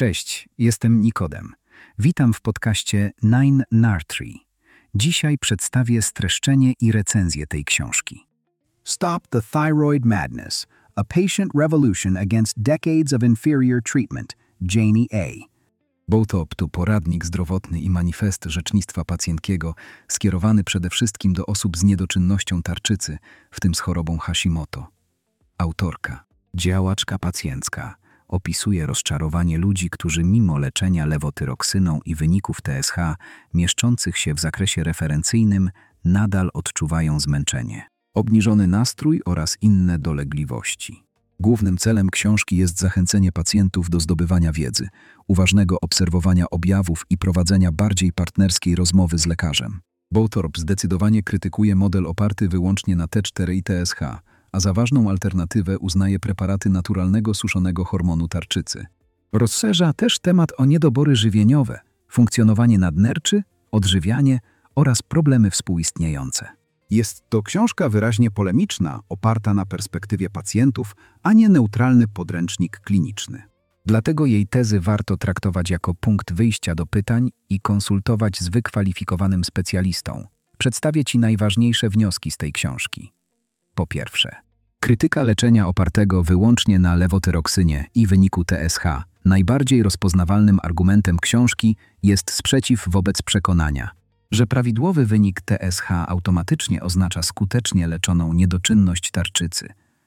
Cześć, jestem Nikodem. Witam w podcaście Nine Nartree. Dzisiaj przedstawię streszczenie i recenzję tej książki. Stop the Thyroid Madness. A Patient Revolution Against Decades of Inferior Treatment. Janie A. BOTOP to poradnik zdrowotny i manifest rzecznictwa pacjentkiego skierowany przede wszystkim do osób z niedoczynnością tarczycy, w tym z chorobą Hashimoto. Autorka, działaczka pacjencka, opisuje rozczarowanie ludzi, którzy mimo leczenia lewotyroksyną i wyników TSH mieszczących się w zakresie referencyjnym nadal odczuwają zmęczenie, obniżony nastrój oraz inne dolegliwości. Głównym celem książki jest zachęcenie pacjentów do zdobywania wiedzy, uważnego obserwowania objawów i prowadzenia bardziej partnerskiej rozmowy z lekarzem. BOTOP zdecydowanie krytykuje model oparty wyłącznie na T4 i TSH, a za ważną alternatywę uznaje preparaty naturalnego suszonego hormonu tarczycy. Rozszerza też temat o niedobory żywieniowe, funkcjonowanie nadnerczy, odżywianie oraz problemy współistniejące. Jest to książka wyraźnie polemiczna, oparta na perspektywie pacjentów, a nie neutralny podręcznik kliniczny. Dlatego jej tezy warto traktować jako punkt wyjścia do pytań i konsultować z wykwalifikowanym specjalistą. Przedstawię Ci najważniejsze wnioski z tej książki. Po pierwsze, krytyka leczenia opartego wyłącznie na lewotyroksynie i wyniku TSH. Najbardziej rozpoznawalnym argumentem książki jest sprzeciw wobec przekonania, że prawidłowy wynik TSH automatycznie oznacza skutecznie leczoną niedoczynność tarczycy.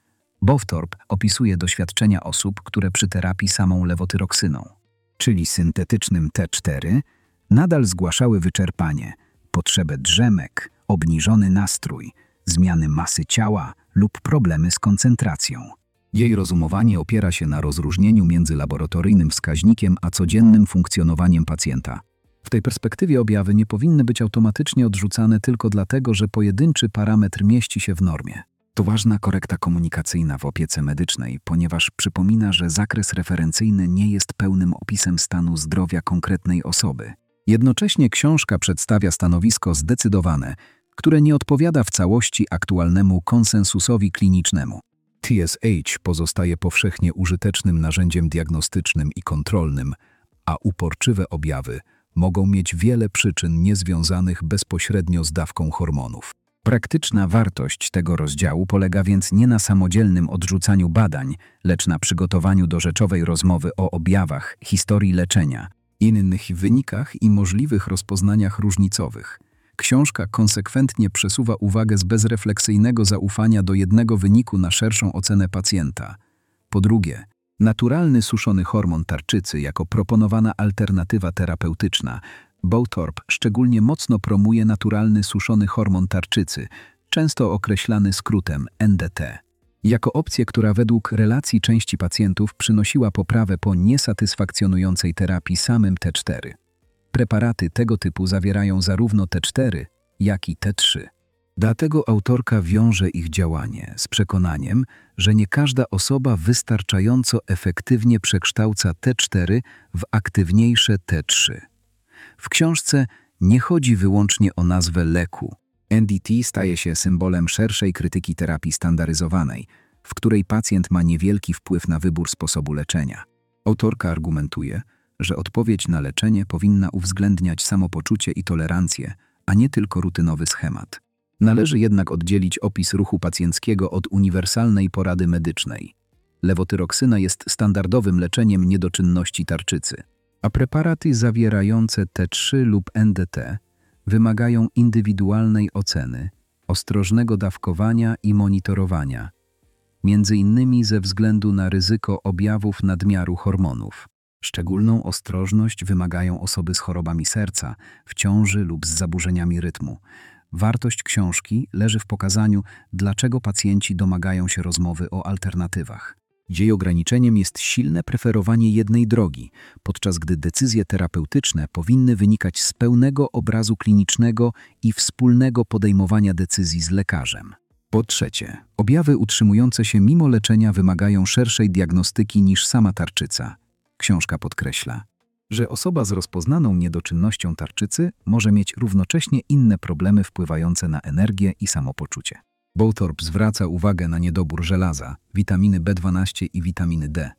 BOTOP opisuje doświadczenia osób, które przy terapii samą lewotyroksyną, czyli syntetycznym T4, nadal zgłaszały wyczerpanie, potrzebę drzemek, obniżony nastrój, zmiany masy ciała lub problemy z koncentracją. Jej rozumowanie opiera się na rozróżnieniu między laboratoryjnym wskaźnikiem a codziennym funkcjonowaniem pacjenta. W tej perspektywie objawy nie powinny być automatycznie odrzucane tylko dlatego, że pojedynczy parametr mieści się w normie. To ważna korekta komunikacyjna w opiece medycznej, ponieważ przypomina, że zakres referencyjny nie jest pełnym opisem stanu zdrowia konkretnej osoby. Jednocześnie książka przedstawia stanowisko zdecydowane, które nie odpowiada w całości aktualnemu konsensusowi klinicznemu. TSH pozostaje powszechnie użytecznym narzędziem diagnostycznym i kontrolnym, a uporczywe objawy mogą mieć wiele przyczyn niezwiązanych bezpośrednio z dawką hormonów. Praktyczna wartość tego rozdziału polega więc nie na samodzielnym odrzucaniu badań, lecz na przygotowaniu do rzeczowej rozmowy o objawach, historii leczenia, innych wynikach i możliwych rozpoznaniach różnicowych. Książka konsekwentnie przesuwa uwagę z bezrefleksyjnego zaufania do jednego wyniku na szerszą ocenę pacjenta. Po drugie, naturalny suszony hormon tarczycy jako proponowana alternatywa terapeutyczna. BOTOP szczególnie mocno promuje naturalny suszony hormon tarczycy, często określany skrótem NDT, jako opcję, która według relacji części pacjentów przynosiła poprawę po niesatysfakcjonującej terapii samym T4. Preparaty tego typu zawierają zarówno T4, jak i T3. Dlatego autorka wiąże ich działanie z przekonaniem, że nie każda osoba wystarczająco efektywnie przekształca T4 w aktywniejsze T3. W książce nie chodzi wyłącznie o nazwę leku. NDT staje się symbolem szerszej krytyki terapii standaryzowanej, w której pacjent ma niewielki wpływ na wybór sposobu leczenia. Autorka argumentuje, że odpowiedź na leczenie powinna uwzględniać samopoczucie i tolerancję, a nie tylko rutynowy schemat. Należy jednak oddzielić opis ruchu pacjenckiego od uniwersalnej porady medycznej. Lewotyroksyna jest standardowym leczeniem niedoczynności tarczycy, a preparaty zawierające T3 lub NDT wymagają indywidualnej oceny, ostrożnego dawkowania i monitorowania, między innymi ze względu na ryzyko objawów nadmiaru hormonów. Szczególną ostrożność wymagają osoby z chorobami serca, w ciąży lub z zaburzeniami rytmu. Wartość książki leży w pokazaniu, dlaczego pacjenci domagają się rozmowy o alternatywach. Jej ograniczeniem jest silne preferowanie jednej drogi, podczas gdy decyzje terapeutyczne powinny wynikać z pełnego obrazu klinicznego i wspólnego podejmowania decyzji z lekarzem. Po trzecie, objawy utrzymujące się mimo leczenia wymagają szerszej diagnostyki niż sama tarczyca. Książka podkreśla, że osoba z rozpoznaną niedoczynnością tarczycy może mieć równocześnie inne problemy wpływające na energię i samopoczucie. BOTOP zwraca uwagę na niedobór żelaza, witaminy B12 i witaminy D,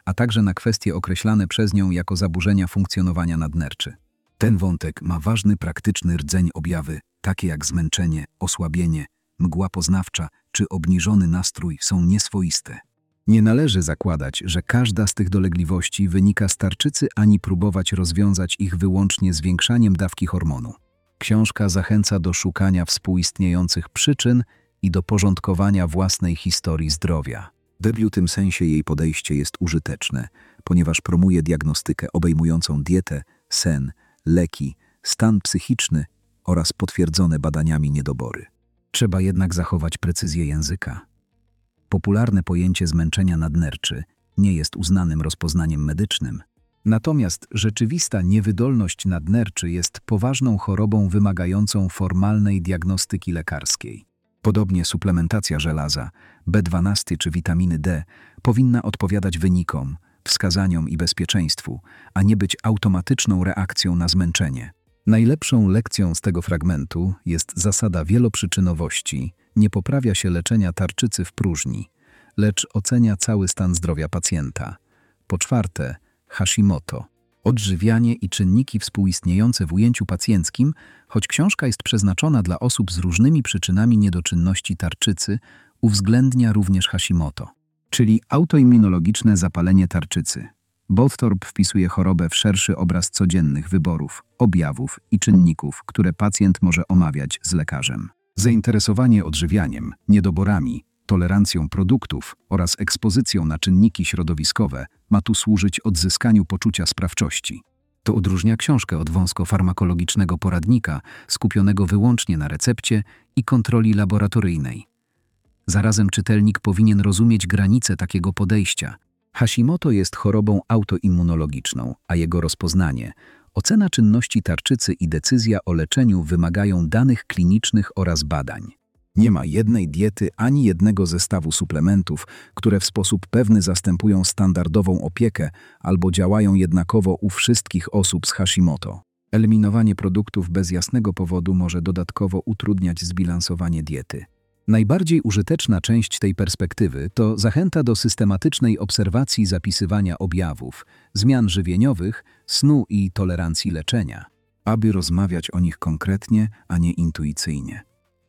a także na kwestie określane przez nią jako zaburzenia funkcjonowania nadnerczy. Ten wątek ma ważny praktyczny rdzeń. Objawy, takie jak zmęczenie, osłabienie, mgła poznawcza czy obniżony nastrój, są nieswoiste. Nie należy zakładać, że każda z tych dolegliwości wynika z tarczycy, ani próbować rozwiązać ich wyłącznie zwiększaniem dawki hormonu. Książka zachęca do szukania współistniejących przyczyn i do porządkowania własnej historii zdrowia. W tym sensie jej podejście jest użyteczne, ponieważ promuje diagnostykę obejmującą dietę, sen, leki, stan psychiczny oraz potwierdzone badaniami niedobory. Trzeba jednak zachować precyzję języka. Popularne pojęcie zmęczenia nadnerczy nie jest uznanym rozpoznaniem medycznym. Natomiast rzeczywista niewydolność nadnerczy jest poważną chorobą wymagającą formalnej diagnostyki lekarskiej. Podobnie suplementacja żelaza, B12 czy witaminy D powinna odpowiadać wynikom, wskazaniom i bezpieczeństwu, a nie być automatyczną reakcją na zmęczenie. Najlepszą lekcją z tego fragmentu jest zasada wieloprzyczynowości. Nie poprawia się leczenia tarczycy w próżni, lecz ocenia cały stan zdrowia pacjenta. Po czwarte, Hashimoto. Odżywianie i czynniki współistniejące w ujęciu pacjenckim. Choć książka jest przeznaczona dla osób z różnymi przyczynami niedoczynności tarczycy, uwzględnia również Hashimoto, czyli autoimmunologiczne zapalenie tarczycy. Bowthorpe wpisuje chorobę w szerszy obraz codziennych wyborów, objawów i czynników, które pacjent może omawiać z lekarzem. Zainteresowanie odżywianiem, niedoborami, tolerancją produktów oraz ekspozycją na czynniki środowiskowe ma tu służyć odzyskaniu poczucia sprawczości. To odróżnia książkę od wąsko-farmakologicznego poradnika skupionego wyłącznie na recepcie i kontroli laboratoryjnej. Zarazem czytelnik powinien rozumieć granice takiego podejścia. Hashimoto jest chorobą autoimmunologiczną, a jego rozpoznanie, ocena czynności tarczycy i decyzja o leczeniu wymagają danych klinicznych oraz badań. Nie ma jednej diety ani jednego zestawu suplementów, które w sposób pewny zastępują standardową opiekę albo działają jednakowo u wszystkich osób z Hashimoto. Eliminowanie produktów bez jasnego powodu może dodatkowo utrudniać zbilansowanie diety. Najbardziej użyteczna część tej perspektywy to zachęta do systematycznej obserwacji zapisywania objawów, zmian żywieniowych, snu i tolerancji leczenia, aby rozmawiać o nich konkretnie, a nie intuicyjnie.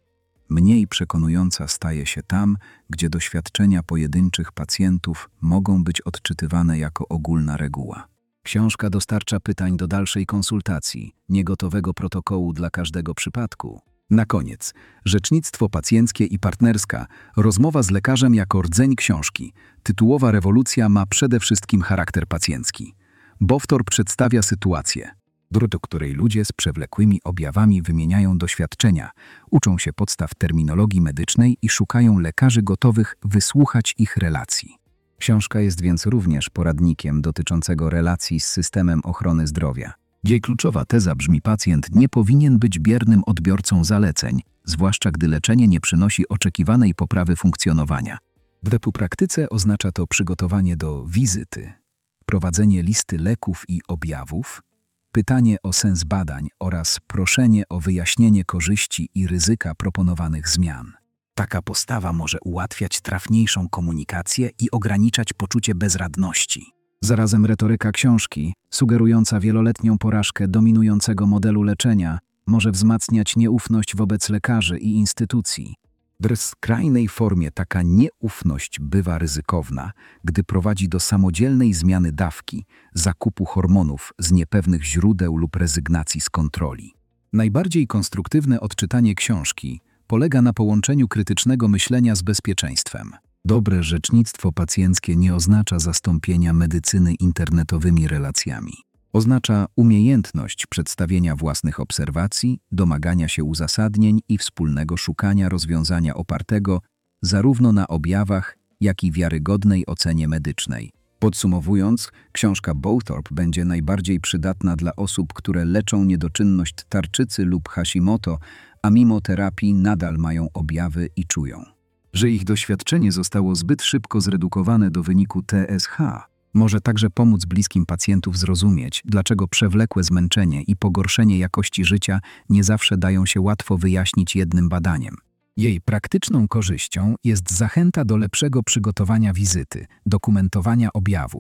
Mniej przekonująca staje się tam, gdzie doświadczenia pojedynczych pacjentów mogą być odczytywane jako ogólna reguła. Książka dostarcza pytań do dalszej konsultacji, niegotowego protokołu dla każdego przypadku. Na koniec, rzecznictwo pacjenckie i partnerska, rozmowa z lekarzem jako rdzeń książki. Tytułowa rewolucja ma przede wszystkim charakter pacjencki. Bowthorpe przedstawia sytuację, do której ludzie z przewlekłymi objawami wymieniają doświadczenia, uczą się podstaw terminologii medycznej i szukają lekarzy gotowych wysłuchać ich relacji. Książka jest więc również poradnikiem dotyczącego relacji z systemem ochrony zdrowia. Jej kluczowa teza brzmi: pacjent nie powinien być biernym odbiorcą zaleceń, zwłaszcza gdy leczenie nie przynosi oczekiwanej poprawy funkcjonowania. W praktyce oznacza to przygotowanie do wizyty, prowadzenie listy leków i objawów, pytanie o sens badań oraz proszenie o wyjaśnienie korzyści i ryzyka proponowanych zmian. Taka postawa może ułatwiać trafniejszą komunikację i ograniczać poczucie bezradności. Zarazem retoryka książki, sugerująca wieloletnią porażkę dominującego modelu leczenia, może wzmacniać nieufność wobec lekarzy i instytucji. W skrajnej formie taka nieufność bywa ryzykowna, gdy prowadzi do samodzielnej zmiany dawki, zakupu hormonów z niepewnych źródeł lub rezygnacji z kontroli. Najbardziej konstruktywne odczytanie książki polega na połączeniu krytycznego myślenia z bezpieczeństwem. Dobre rzecznictwo pacjenckie nie oznacza zastąpienia medycyny internetowymi relacjami. Oznacza umiejętność przedstawienia własnych obserwacji, domagania się uzasadnień i wspólnego szukania rozwiązania opartego zarówno na objawach, jak i wiarygodnej ocenie medycznej. Podsumowując, książka Bowthorpe będzie najbardziej przydatna dla osób, które leczą niedoczynność tarczycy lub Hashimoto, a mimo terapii nadal mają objawy i czują, że ich doświadczenie zostało zbyt szybko zredukowane do wyniku TSH. Może także pomóc bliskim pacjentów zrozumieć, dlaczego przewlekłe zmęczenie i pogorszenie jakości życia nie zawsze dają się łatwo wyjaśnić jednym badaniem. Jej praktyczną korzyścią jest zachęta do lepszego przygotowania wizyty, dokumentowania objawów,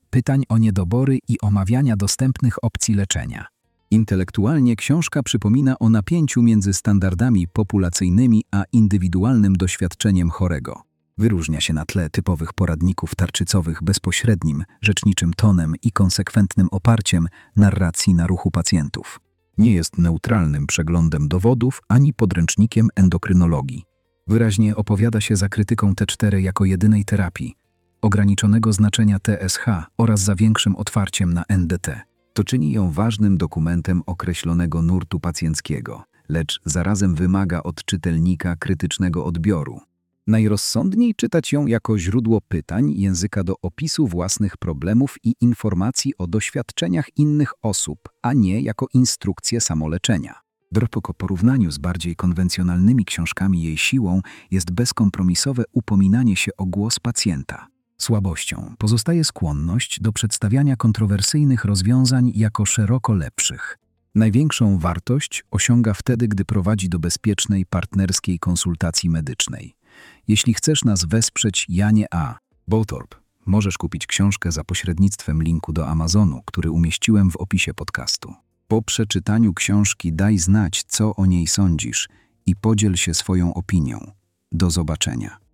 pytań o niedobory i omawiania dostępnych opcji leczenia. Intelektualnie książka przypomina o napięciu między standardami populacyjnymi a indywidualnym doświadczeniem chorego. Wyróżnia się na tle typowych poradników tarczycowych bezpośrednim, rzeczniczym tonem i konsekwentnym oparciem narracji na ruchu pacjentów. Nie jest neutralnym przeglądem dowodów ani podręcznikiem endokrynologii. Wyraźnie opowiada się za krytyką T4 jako jedynej terapii, ograniczonego znaczenia TSH oraz za większym otwarciem na NDT. To czyni ją ważnym dokumentem określonego nurtu pacjenckiego, lecz zarazem wymaga od czytelnika krytycznego odbioru. Najrozsądniej czytać ją jako źródło pytań, języka do opisu własnych problemów i informacji o doświadczeniach innych osób, a nie jako instrukcję samoleczenia. Po porównaniu z bardziej konwencjonalnymi książkami jej siłą jest bezkompromisowe upominanie się o głos pacjenta. Słabością pozostaje skłonność do przedstawiania kontrowersyjnych rozwiązań jako szeroko lepszych. Największą wartość osiąga wtedy, gdy prowadzi do bezpiecznej, partnerskiej konsultacji medycznej. Jeśli chcesz nas wesprzeć, Janie A. Bowthorpe, możesz kupić książkę za pośrednictwem linku do Amazonu, który umieściłem w opisie podcastu. Po przeczytaniu książki daj znać, co o niej sądzisz i podziel się swoją opinią. Do zobaczenia.